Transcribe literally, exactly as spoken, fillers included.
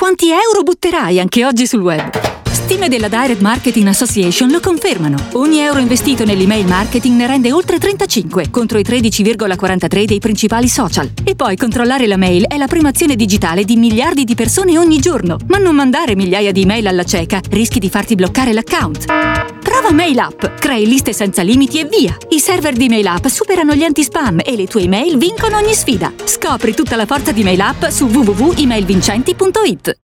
quanti euro butterai anche oggi sul web. Stime della Direct Marketing Association lo confermano. Ogni euro investito nell'email marketing ne rende oltre trentacinque, contro i tredici virgola quarantatré dei principali social. E poi controllare la mail è la prima azione digitale di miliardi di persone ogni giorno. Ma non mandare migliaia di email alla cieca, rischi di farti bloccare l'account. Prova MailUp, crei liste senza limiti e via. I server di MailUp superano gli anti-spam e le tue email vincono ogni sfida. Scopri tutta la forza di MailUp su w w w punto emailvincenti punto it.